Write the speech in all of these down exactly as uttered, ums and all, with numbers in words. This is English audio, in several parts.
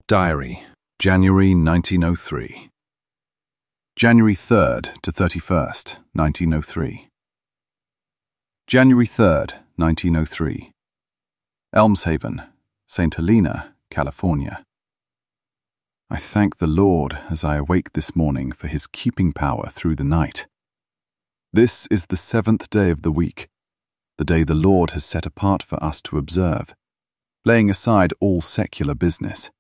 Diary, January nineteen oh three. January third to thirty-first, nineteen oh three. January third, nineteen oh three. Elmshaven, Saint Helena, California. I thank the Lord as I awake this morning for His keeping power through the night. This is the seventh day of the week, the day the Lord has set apart for us to observe, laying aside all secular business.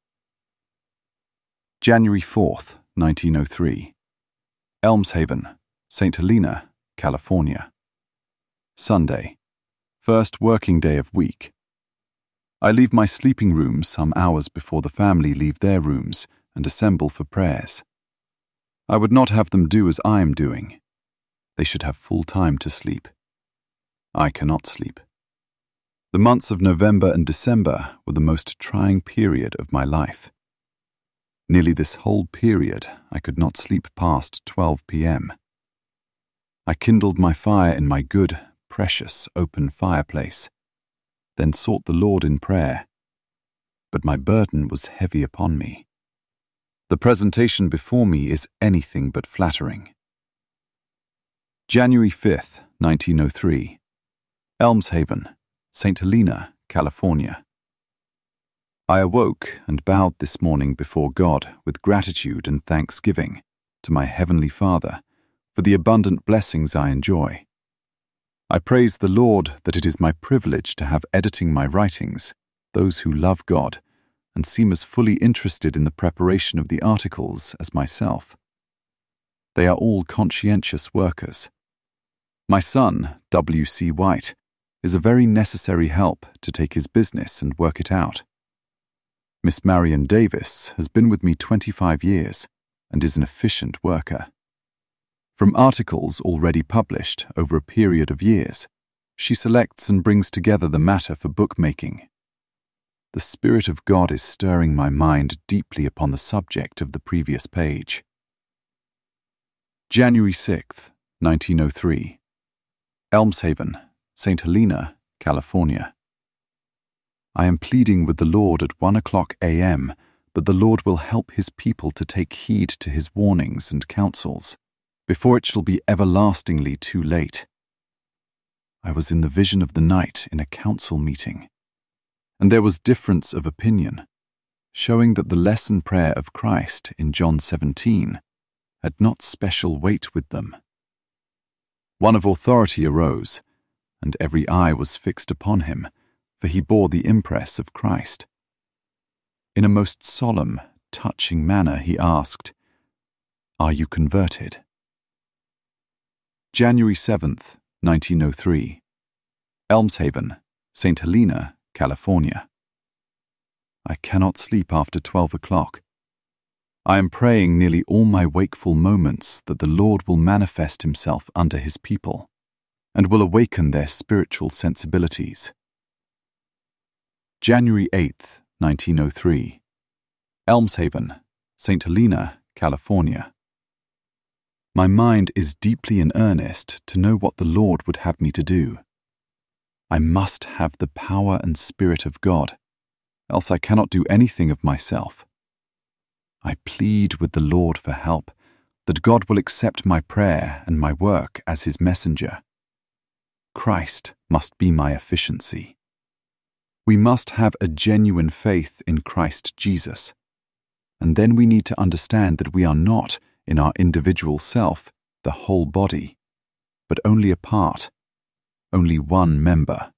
January fourth, nineteen oh three. Elmshaven, Saint Helena, California. Sunday, first working day of week. I leave my sleeping room some hours before the family leave their rooms and assemble for prayers. I would not have them do as I am doing. They should have full time to sleep. I cannot sleep. The months of November and December were the most trying period of my life. Nearly this whole period, I could not sleep past twelve p m I kindled my fire in my good, precious, open fireplace, then sought the Lord in prayer. But my burden was heavy upon me. The presentation before me is anything but flattering. January fifth, nineteen oh three. Elmshaven, Saint Helena, California. I awoke and bowed this morning before God with gratitude and thanksgiving to my Heavenly Father for the abundant blessings I enjoy. I praise the Lord that it is my privilege to have editing my writings those who love God and seem as fully interested in the preparation of the articles as myself. They are all conscientious workers. My son, W C White, is a very necessary help to take his business and work it out. Miss Marion Davis has been with me twenty-five years and is an efficient worker. From articles already published over a period of years, she selects and brings together the matter for bookmaking. The Spirit of God is stirring my mind deeply upon the subject of the previous page. January sixth, nineteen oh three. Elmshaven, Saint Helena, California. I am pleading with the Lord at one o'clock a m that the Lord will help His people to take heed to His warnings and counsels, before it shall be everlastingly too late. I was in the vision of the night in a council meeting, and there was difference of opinion, showing that the lesson prayer of Christ in John seventeen had not special weight with them. One of authority arose, and every eye was fixed upon him, for he bore the impress of Christ. In a most solemn, touching manner he asked, "Are you converted?" January seventh, nineteen oh three. Elmshaven, Saint Helena, California. I cannot sleep after twelve o'clock. I am praying nearly all my wakeful moments that the Lord will manifest Himself unto His people, and will awaken their spiritual sensibilities. January eighth, nineteen oh three. Elmshaven, Saint Helena, California. My mind is deeply in earnest to know what the Lord would have me to do. I must have the power and Spirit of God, else I cannot do anything of myself. I plead with the Lord for help, that God will accept my prayer and my work as His messenger. Christ must be my efficiency. We must have a genuine faith in Christ Jesus, and then we need to understand that we are not, in our individual self, the whole body, but only a part, only one member.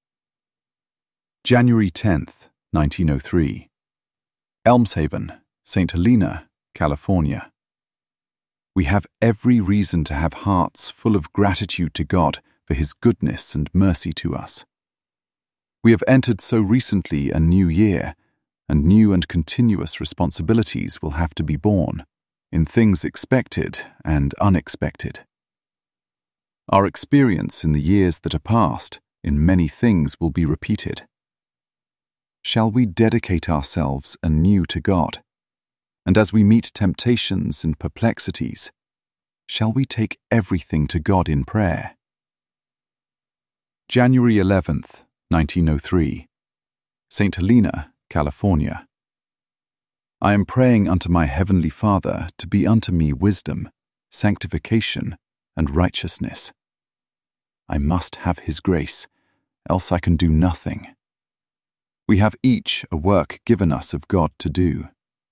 January tenth, nineteen oh three. Elmshaven, Saint Helena, California. We have every reason to have hearts full of gratitude to God for His goodness and mercy to us. We have entered so recently a new year, and new and continuous responsibilities will have to be borne, in things expected and unexpected. Our experience in the years that are past in many things will be repeated. Shall we dedicate ourselves anew to God, and as we meet temptations and perplexities, shall we take everything to God in prayer? January eleventh, nineteen oh three. Saint Helena, California. I am praying unto my heavenly Father to be unto me wisdom, sanctification, and righteousness. I must have his grace, else I can do nothing. We have each a work given us of God to do.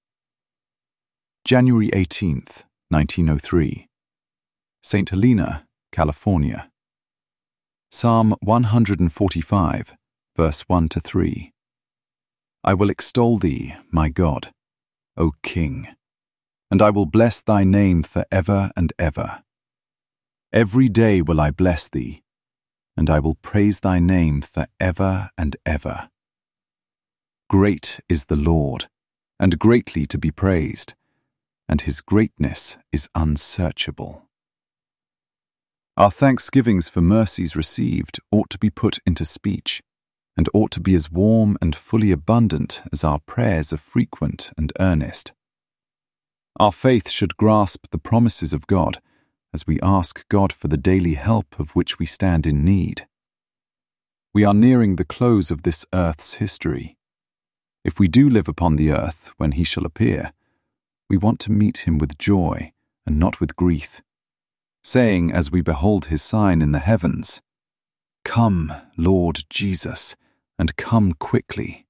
January eighteenth, nineteen oh three. Saint Helena, California. Psalm one forty-five, verse one to three. I will extol thee, my God, O King, and I will bless thy name for ever and ever. Every day will I bless thee, and I will praise thy name for ever and ever. Great is the Lord, and greatly to be praised, and his greatness is unsearchable. Our thanksgivings for mercies received ought to be put into speech, and ought to be as warm and fully abundant as our prayers are frequent and earnest. Our faith should grasp the promises of God as we ask God for the daily help of which we stand in need. We are nearing the close of this earth's history. If we do live upon the earth when he shall appear, we want to meet him with joy and not with grief, saying as we behold his sign in the heavens, Come, Lord Jesus, and come quickly.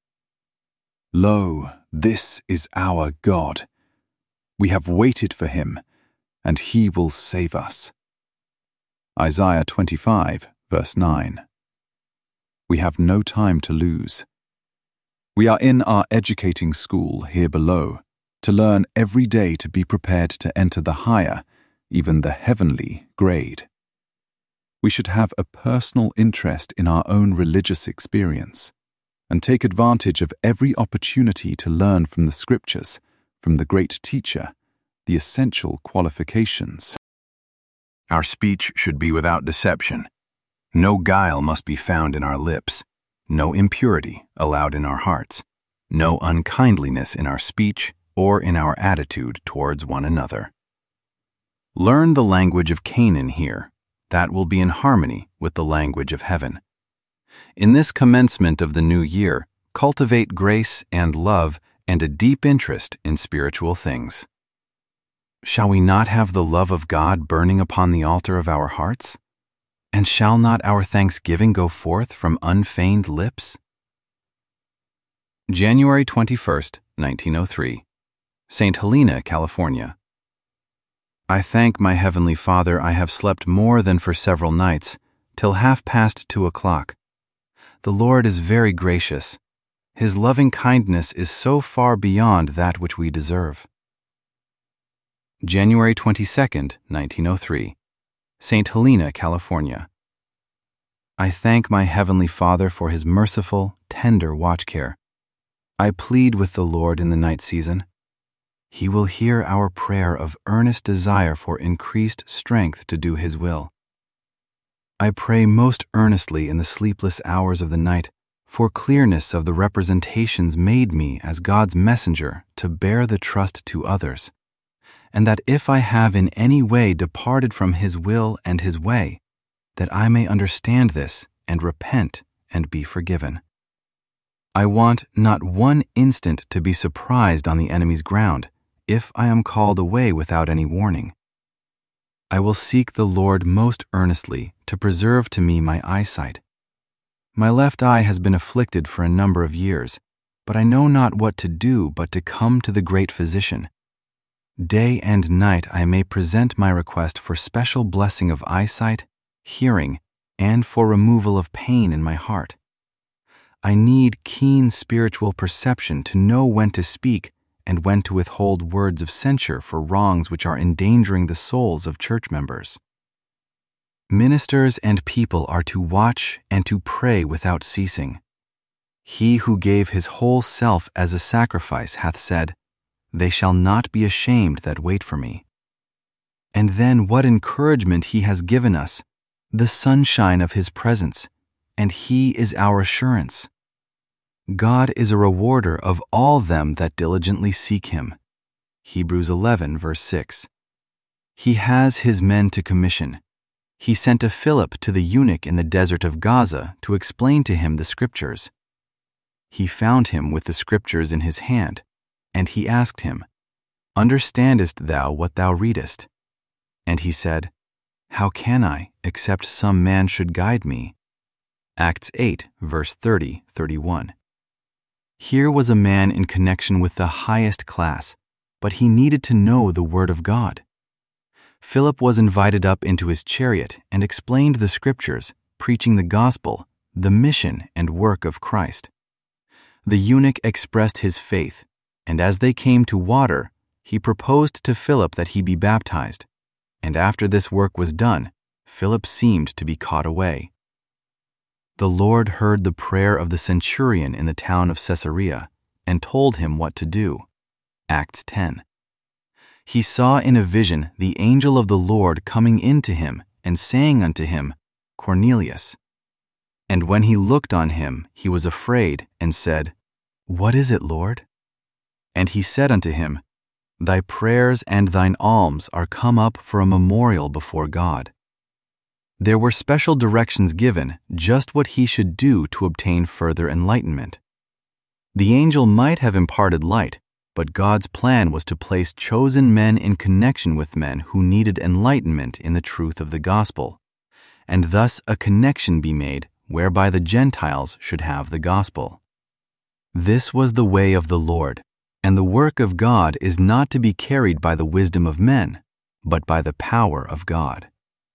Lo, this is our God. We have waited for him, and he will save us. Isaiah twenty-five, verse nine. We have no time to lose. We are in our educating school here below to learn every day to be prepared to enter the higher, even the heavenly, grade. We should have a personal interest in our own religious experience and take advantage of every opportunity to learn from the Scriptures, from the great teacher, the essential qualifications. Our speech should be without deception. No guile must be found in our lips, no impurity allowed in our hearts, no unkindliness in our speech or in our attitude towards one another. Learn the language of Canaan here. That will be in harmony with the language of heaven. In this commencement of the new year, cultivate grace and love and a deep interest in spiritual things. Shall we not have the love of God burning upon the altar of our hearts? And shall not our thanksgiving go forth from unfeigned lips? January twenty-first, nineteen oh three. Saint Helena, California. I thank my Heavenly Father I have slept more than for several nights, till half past two o'clock. The Lord is very gracious. His loving kindness is so far beyond that which we deserve. January twenty-second, nineteen oh three. Saint Helena, California. I thank my Heavenly Father for his merciful, tender watch care. I plead with the Lord in the night season. He will hear our prayer of earnest desire for increased strength to do his will. I pray most earnestly in the sleepless hours of the night for clearness of the representations made me as God's messenger to bear the trust to others, and that if I have in any way departed from his will and his way, that I may understand this and repent and be forgiven. I want not one instant to be surprised on the enemy's ground, if I am called away without any warning. I will seek the Lord most earnestly to preserve to me my eyesight. My left eye has been afflicted for a number of years, but I know not what to do but to come to the great physician. Day and night I may present my request for special blessing of eyesight, hearing, and for removal of pain in my heart. I need keen spiritual perception to know when to speak and when to withhold words of censure for wrongs which are endangering the souls of church members. Ministers and people are to watch and to pray without ceasing. He who gave his whole self as a sacrifice hath said, They shall not be ashamed that wait for me. And then what encouragement he has given us, the sunshine of his presence, and he is our assurance. God is a rewarder of all them that diligently seek him. Hebrews eleven, verse six. He has his men to commission. He sent a Philip to the eunuch in the desert of Gaza to explain to him the Scriptures. He found him with the Scriptures in his hand, And he asked him, "Understandest thou what thou readest?" And he said, "How can I, except some man should guide me?" Acts eight, verse thirty, thirty-one. Here was a man in connection with the highest class, but he needed to know the Word of God. Philip was invited up into his chariot and explained the Scriptures, preaching the gospel, the mission and work of Christ. The eunuch expressed his faith, and as they came to water, he proposed to Philip that he be baptized. And after this work was done, Philip seemed to be caught away. The Lord heard the prayer of the centurion in the town of Caesarea and told him what to do. Acts ten. He saw in a vision the angel of the Lord coming in to him and saying unto him, "Cornelius." And when he looked on him, he was afraid and said, "What is it, Lord?" And he said unto him, "Thy prayers and thine alms are come up for a memorial before God." There were special directions given, just what he should do to obtain further enlightenment. The angel might have imparted light, but God's plan was to place chosen men in connection with men who needed enlightenment in the truth of the gospel, and thus a connection be made whereby the Gentiles should have the gospel. This was the way of the Lord, and the work of God is not to be carried by the wisdom of men, but by the power of God.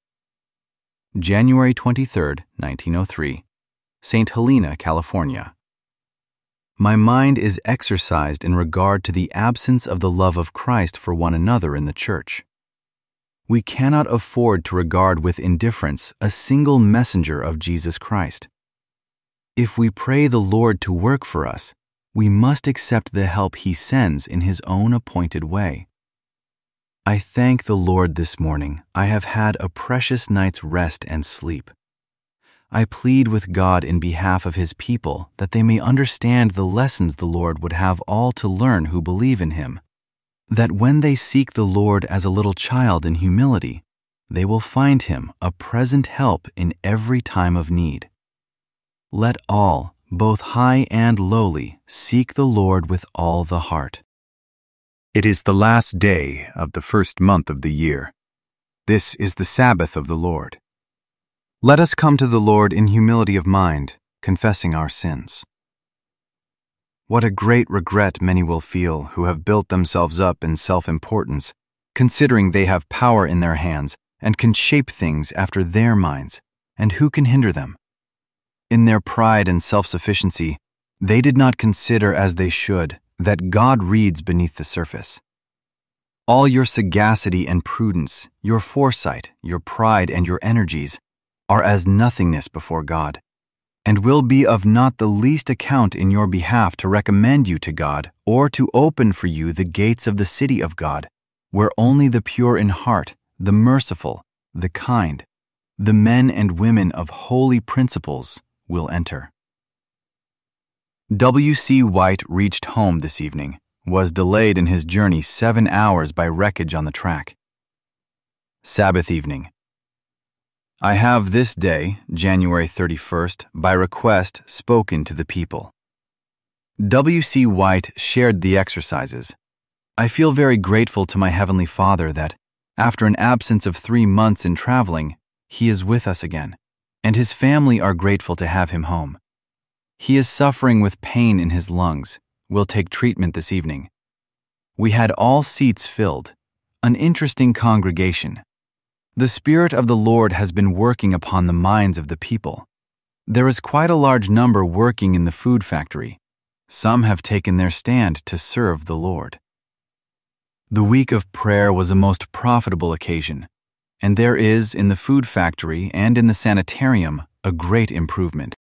January twenty-third, nineteen oh three, Saint Helena, California. My mind is exercised in regard to the absence of the love of Christ for one another in the Church. We cannot afford to regard with indifference a single messenger of Jesus Christ. If we pray the Lord to work for us, we must accept the help He sends in His own appointed way. I thank the Lord this morning I have had a precious night's rest and sleep. I plead with God in behalf of His people that they may understand the lessons the Lord would have all to learn who believe in Him, that when they seek the Lord as a little child in humility, they will find Him a present help in every time of need. Let all, both high and lowly, seek the Lord with all the heart. It is the last day of the first month of the year. This is the Sabbath of the Lord. Let us come to the Lord in humility of mind, confessing our sins. What a great regret many will feel who have built themselves up in self-importance, considering they have power in their hands and can shape things after their minds, and who can hinder them? In their pride and self-sufficiency, they did not consider as they should that God reads beneath the surface. All your sagacity and prudence, your foresight, your pride, and your energies are as nothingness before God, and will be of not the least account in your behalf to recommend you to God or to open for you the gates of the city of God, where only the pure in heart, the merciful, the kind, the men and women of holy principles will enter. W C White reached home this evening, was delayed in his journey seven hours by wreckage on the track. Sabbath evening. I have this day, January thirty-first, by request spoken to the people. W C White shared the exercises. I feel very grateful to my Heavenly Father that, after an absence of three months in traveling, He is with us again, and His family are grateful to have Him home. He is suffering with pain in his lungs, will take treatment this evening. We had all seats filled, an interesting congregation. The Spirit of the Lord has been working upon the minds of the people. There is quite a large number working in the food factory. Some have taken their stand to serve the Lord. The week of prayer was a most profitable occasion, and there is in the food factory and in the sanitarium a great improvement.